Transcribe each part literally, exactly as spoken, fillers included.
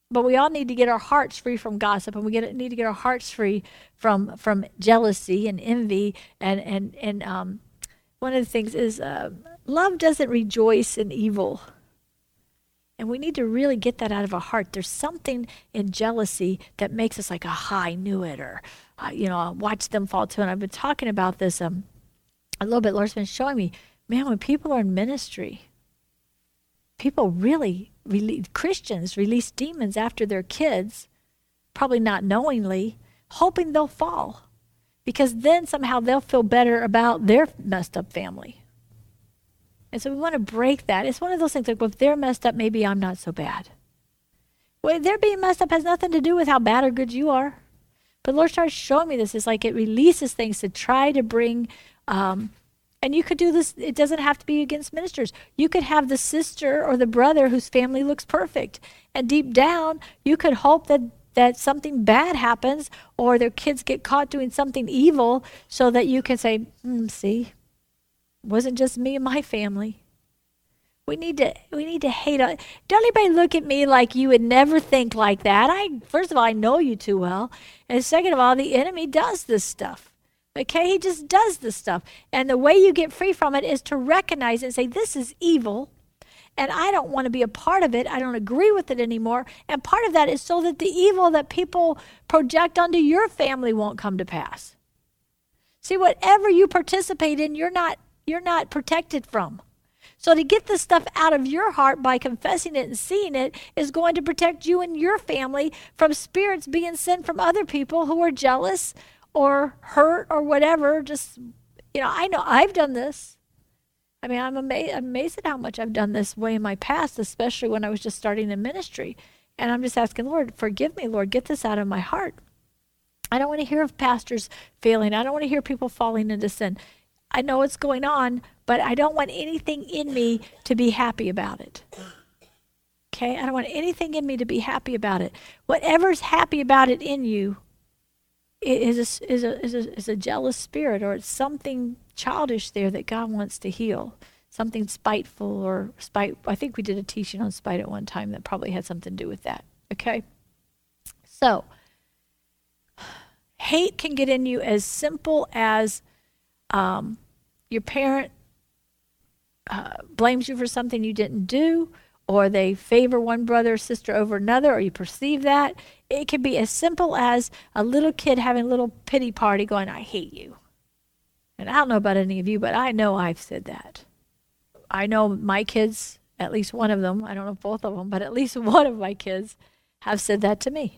But we all need to get our hearts free from gossip, and we get, need to get our hearts free from from jealousy and envy. And and and um, one of the things is uh, love doesn't rejoice in evil. And we need to really get that out of our heart. There's something in jealousy that makes us like, aha, I knew it, or, uh, you know, watch them fall too. And I've been talking about this um, a little bit. Lord's been showing me, man, when people are in ministry, people really, release, Christians release demons after their kids, probably not knowingly, hoping they'll fall. Because then somehow they'll feel better about their messed up family. And so we want to break that. It's one of those things like, well, if they're messed up, maybe I'm not so bad. Well, their being messed up has nothing to do with how bad or good you are. But the Lord starts showing me this. It's like it releases things to try to bring, um, and you could do this. It doesn't have to be against ministers. You could have the sister or the brother whose family looks perfect. And deep down, you could hope that, that something bad happens or their kids get caught doing something evil so that you can say, hmm, see, it wasn't just me and my family. We need to we need to hate on. Don't anybody look at me like you would never think like that. I first of all, I know you too well. And second of all, the enemy does this stuff. Okay? He just does this stuff. And the way you get free from it is to recognize it and say, this is evil. And I don't want to be a part of it. I don't agree with it anymore. And part of that is so that the evil that people project onto your family won't come to pass. See, whatever you participate in, you're not you're not protected from. So to get this stuff out of your heart by confessing it and seeing it is going to protect you and your family from spirits being sent from other people who are jealous or hurt or whatever. Just, you know, I know I've done this. I mean, I'm amazed, I'm amazed at how much I've done this way in my past, especially when I was just starting in ministry. And I'm just asking, Lord, forgive me, Lord, get this out of my heart. I don't want to hear of pastors failing. I don't want to hear people falling into sin. I know what's going on, but I don't want anything in me to be happy about it. Okay? I don't want anything in me to be happy about it. Whatever's happy about it in you is a, is a, is a, is a jealous spirit, or it's something childish there that God wants to heal. Something spiteful or spite. I think we did a teaching on spite at one time that probably had something to do with that. Okay? So, hate can get in you as simple as um, your parent uh, blames you for something you didn't do, or they favor one brother or sister over another, or you perceive that. It can be as simple as a little kid having a little pity party going, I hate you. And I don't know about any of you, but I know I've said that. I know my kids, at least one of them, I don't know if both of them, but at least one of my kids have said that to me.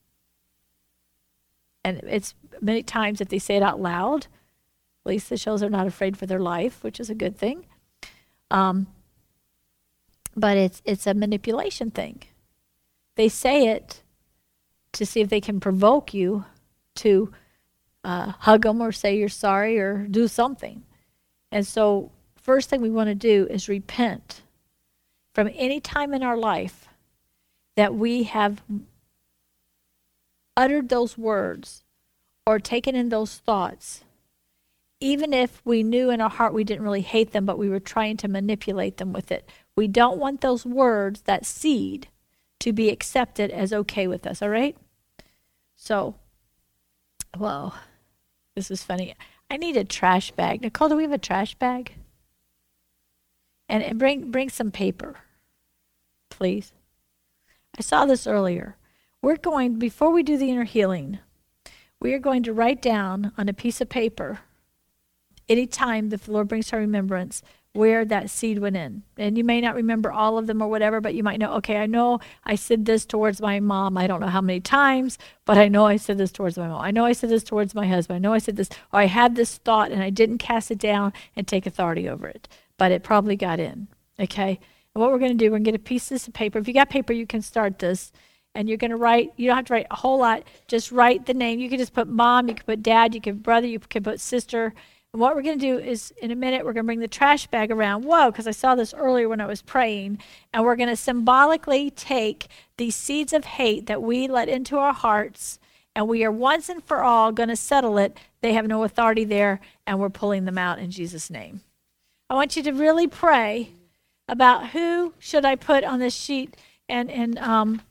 And it's many times if they say it out loud, at least it shows they're not afraid for their life, which is a good thing. Um, but it's it's a manipulation thing. They say it to see if they can provoke you to uh, hug them or say you're sorry or do something. And so first thing we want to do is repent from any time in our life that we have uttered those words or taken in those thoughts, even if we knew in our heart we didn't really hate them, but we were trying to manipulate them with it. We don't want those words, that seed, to be accepted as okay with us, all right? So, whoa, this is funny. I need a trash bag. Nicole, do we have a trash bag? And, and bring bring some paper, please. I saw this earlier. We're going, before we do the inner healing, we are going to write down on a piece of paper any time the Lord brings to our remembrance where that seed went in. And you may not remember all of them or whatever, but you might know, okay, I know I said this towards my mom. I don't know how many times, but I know I said this towards my mom. I know I said this towards my husband. I know I said this, or I had this thought and I didn't cast it down and take authority over it, but it probably got in, okay? And what we're going to do, we're going to get a piece of paper. If you got paper, you can start this. And you're going to write, you don't have to write a whole lot, just write the name. You can just put mom, you can put dad, you can put brother, you can put sister. And what we're going to do is, in a minute, we're going to bring the trash bag around. Whoa, because I saw this earlier when I was praying. And we're going to symbolically take these seeds of hate that we let into our hearts, and we are once and for all going to settle it. They have no authority there, and we're pulling them out in Jesus' name. I want you to really pray about who should I put on this sheet. And, and um,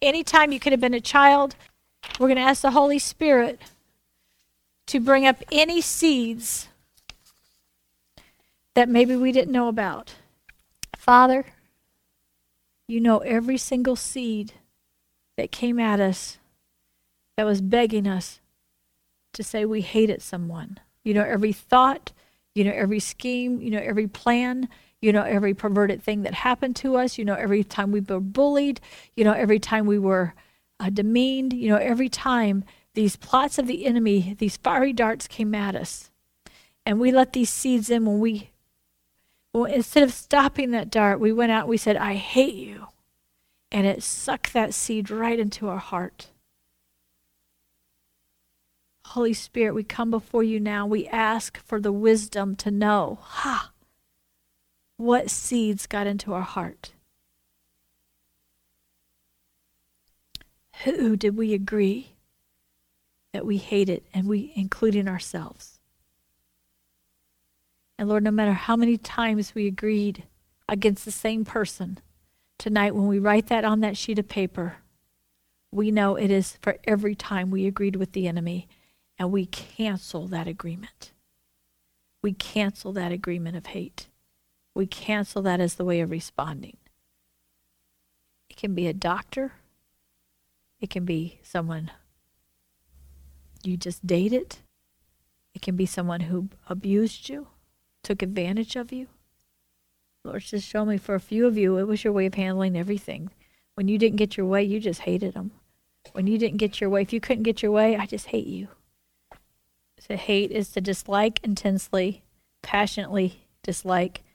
Anytime you could have been a child, we're going to ask the Holy Spirit to bring up any seeds that maybe we didn't know about. Father, you know every single seed that came at us that was begging us to say we hated someone. You know every thought, you know every scheme, you know every plan, you know every perverted thing that happened to us, you know every time we were bullied, you know every time we were uh, demeaned, you know every time these plots of the enemy, these fiery darts came at us. And we let these seeds in when we, well, instead of stopping that dart, we went out and we said, I hate you. And it sucked that seed right into our heart. Holy Spirit, we come before you now. We ask for the wisdom to know, ha, what seeds got into our heart. Who did we agree that we hated, and we, including ourselves? And Lord, no matter how many times we agreed against the same person, tonight when we write that on that sheet of paper, we know it is for every time we agreed with the enemy, and we cancel that agreement. We cancel that agreement of hate. We cancel that as the way of responding. It can be a doctor. It can be someone you just dated. It can be someone who abused you, took advantage of you. Lord, just show me for a few of you, it was your way of handling everything. When you didn't get your way, you just hated them. When you didn't get your way, if you couldn't get your way, I just hate you. So hate is to dislike intensely, passionately dislike,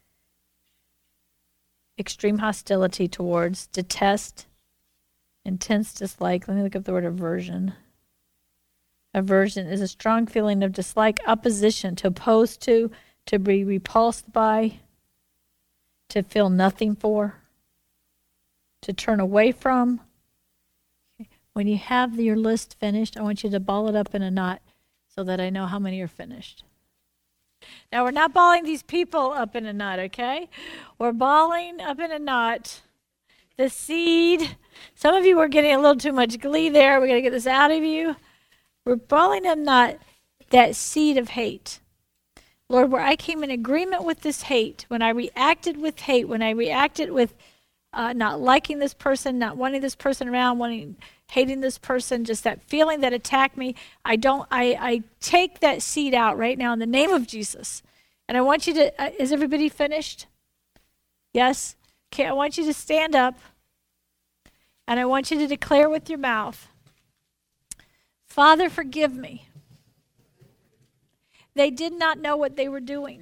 extreme hostility towards, detest, intense dislike. Let me look up the word aversion. Aversion is a strong feeling of dislike, opposition, to oppose to, to be repulsed by, to feel nothing for, to turn away from. When you have your list finished, I want you to ball it up in a knot so that I know how many are finished. Now, we're not balling these people up in a knot, okay? We're balling up in a knot the seed. Some of you are getting a little too much glee there. We're going to get this out of you. We're balling up not that seed of hate. Lord, where I came in agreement with this hate, when I reacted with hate, when I reacted with uh, not liking this person, not wanting this person around, wanting, hating this person, just that feeling that attacked me, I don't, I, I take that seed out right now in the name of Jesus. And I want you to, uh, is everybody finished? Yes? Okay, I want you to stand up, and I want you to declare with your mouth, Father, forgive me. They did not know what they were doing.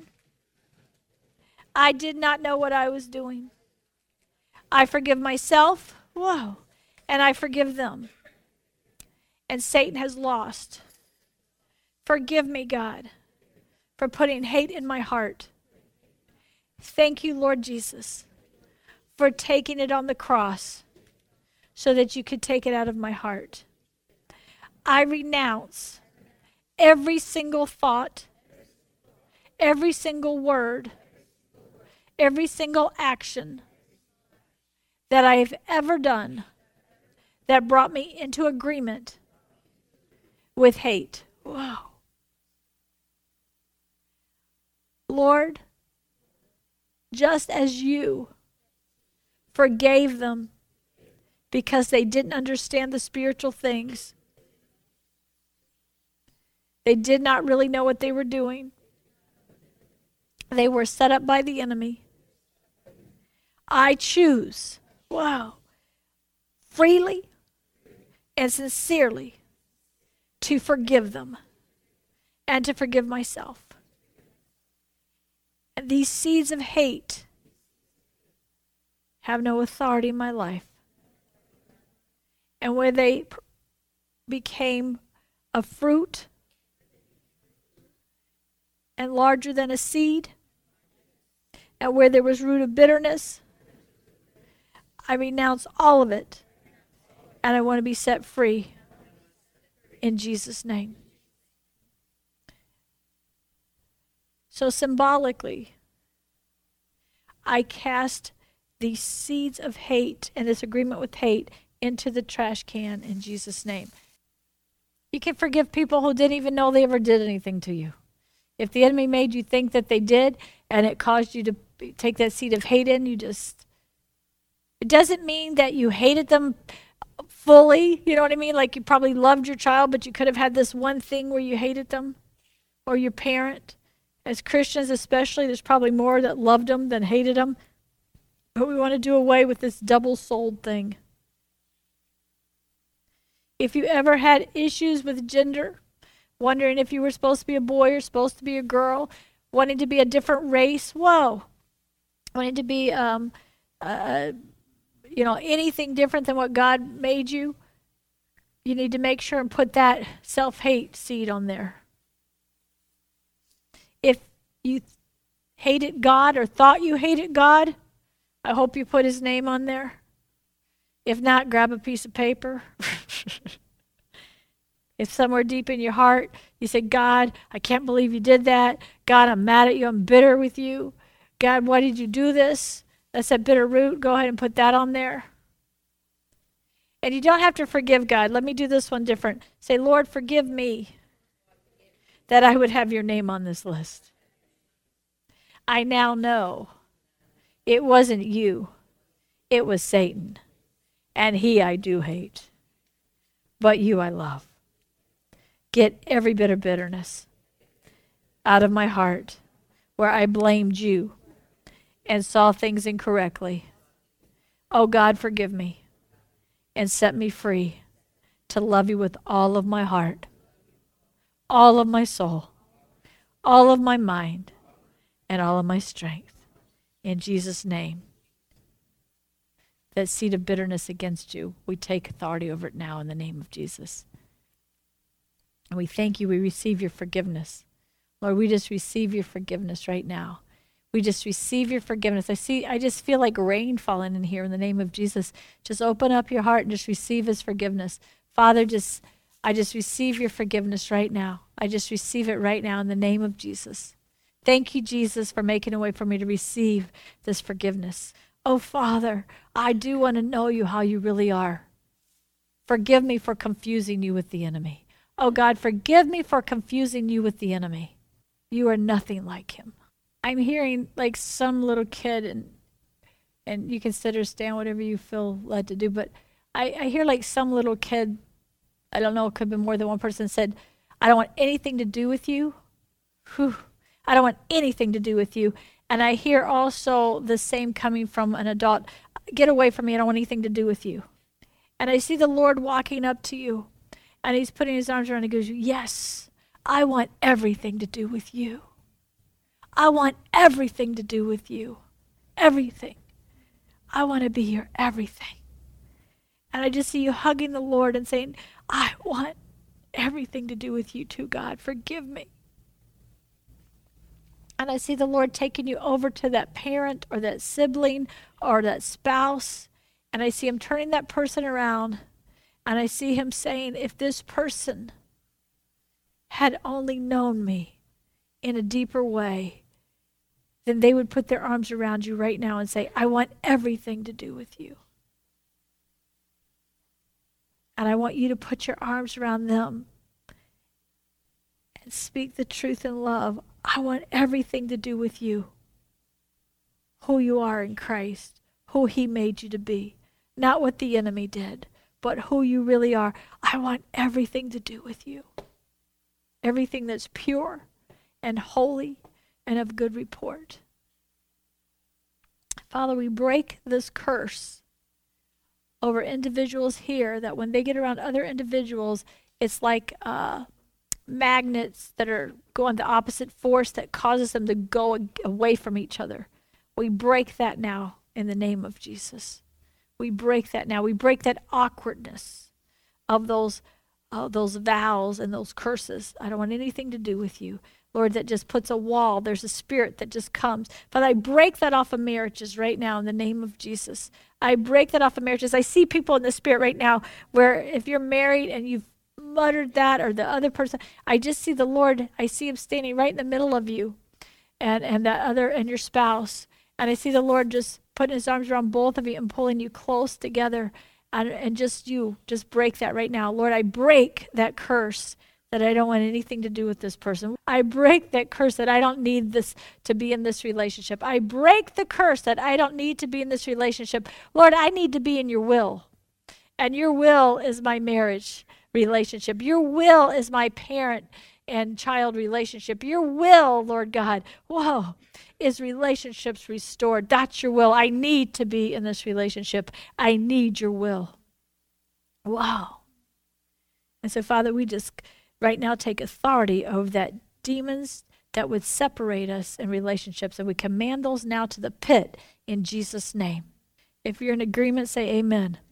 I did not know what I was doing. I forgive myself, whoa, and I forgive them. And Satan has lost. Forgive me, God, for putting hate in my heart. Thank you, Lord Jesus, for taking it on the cross so that you could take it out of my heart. I renounce every single thought, every single word, every single action that I have ever done that brought me into agreement with hate. Whoa. Lord, just as you forgave them because they didn't understand the spiritual things, they did not really know what they were doing. They were set up by the enemy. I choose, wow, freely and sincerely to forgive them and to forgive myself. And these seeds of hate have no authority in my life. And where they pr- became a fruit and larger than a seed, and where there was root of bitterness, I renounce all of it, and I want to be set free in Jesus' name. So symbolically, I cast these seeds of hate and this agreement with hate into the trash can in Jesus' name. You can forgive people who didn't even know they ever did anything to you. If the enemy made you think that they did and it caused you to take that seed of hate in, you just, it doesn't mean that you hated them fully. You know what I mean? Like you probably loved your child, but you could have had this one thing where you hated them, or your parent. As Christians especially, there's probably more that loved them than hated them. But we want to do away with this double-souled thing. If you ever had issues with gender, wondering if you were supposed to be a boy or supposed to be a girl, wanting to be a different race, whoa. Wanting to be, um, uh, you know, anything different than what God made you, you need to make sure and put that self-hate seed on there. If you hated God or thought you hated God, I hope you put his name on there. If not, grab a piece of paper. If somewhere deep in your heart you say, God, I can't believe you did that. God, I'm mad at you. I'm bitter with you. God, why did you do this? That's that bitter root. Go ahead and put that on there. And you don't have to forgive God. Let me do this one different. Say, Lord, forgive me that I would have your name on this list. I now know it wasn't you. It was Satan. And he I do hate. But you I love. Get every bit of bitterness out of my heart where I blamed you and saw things incorrectly. Oh God, forgive me and set me free to love you with all of my heart, all of my soul, all of my mind, and all of my strength. In Jesus' name. That seed of bitterness against you, we take authority over it now in the name of Jesus. And we thank you. We receive your forgiveness. Lord, we just receive your forgiveness right now. We just receive your forgiveness. I see, I just feel like rain falling in here in the name of Jesus. Just open up your heart and just receive his forgiveness. Father, just, I just receive your forgiveness right now. I just receive it right now in the name of Jesus. Thank you, Jesus, for making a way for me to receive this forgiveness. Oh, Father, I do want to know you how you really are. Forgive me for confusing you with the enemy. Oh, God, forgive me for confusing you with the enemy. You are nothing like him. I'm hearing like some little kid, and and you can sit or stand, whatever you feel led to do, but I, I hear like some little kid, I don't know, it could have been more than one person, said, I don't want anything to do with you. Whew. I don't want anything to do with you. And I hear also the same coming from an adult. Get away from me. I don't want anything to do with you. And I see the Lord walking up to you, and he's putting his arms around you and goes, yes, I want everything to do with you. I want everything to do with you. Everything. I want to be your everything. And I just see you hugging the Lord and saying, I want everything to do with you too, God. Forgive me. And I see the Lord taking you over to that parent or that sibling or that spouse. And I see him turning that person around. And I see him saying, if this person had only known me in a deeper way, then they would put their arms around you right now and say, I want everything to do with you. And I want you to put your arms around them and speak the truth in love. I want everything to do with you. Who you are in Christ, who he made you to be. Not what the enemy did, but who you really are. I want everything to do with you. Everything that's pure and holy and of good report. Father, we break this curse over individuals here that when they get around other individuals, it's like uh, magnets that are going the opposite force that causes them to go away from each other. We break that now in the name of Jesus. We break that now. We break that awkwardness of those uh, those vows and those curses. I don't want anything to do with you. Lord, that just puts a wall. There's a spirit that just comes. Father, I break that off of marriages right now in the name of Jesus. I break that off of marriages. I see people in the spirit right now where if you're married and you've muttered that, or the other person, I just see the Lord, I see him standing right in the middle of you and, and that other, and your spouse. And I see the Lord just putting his arms around both of you and pulling you close together. And, and just you, just break that right now. Lord, I break that curse that I don't want anything to do with this person. I break that curse that I don't need this to be in this relationship. I break the curse that I don't need to be in this relationship. Lord, I need to be in your will. And your will is my marriage relationship. Your will is my parent and child relationship. Your will, Lord God, whoa, is relationships restored. That's your will. I need to be in this relationship. I need your will. Wow. And so, Father, we just right now take authority over that demons that would separate us in relationships. And we command those now to the pit in Jesus' name. If you're in agreement, say amen.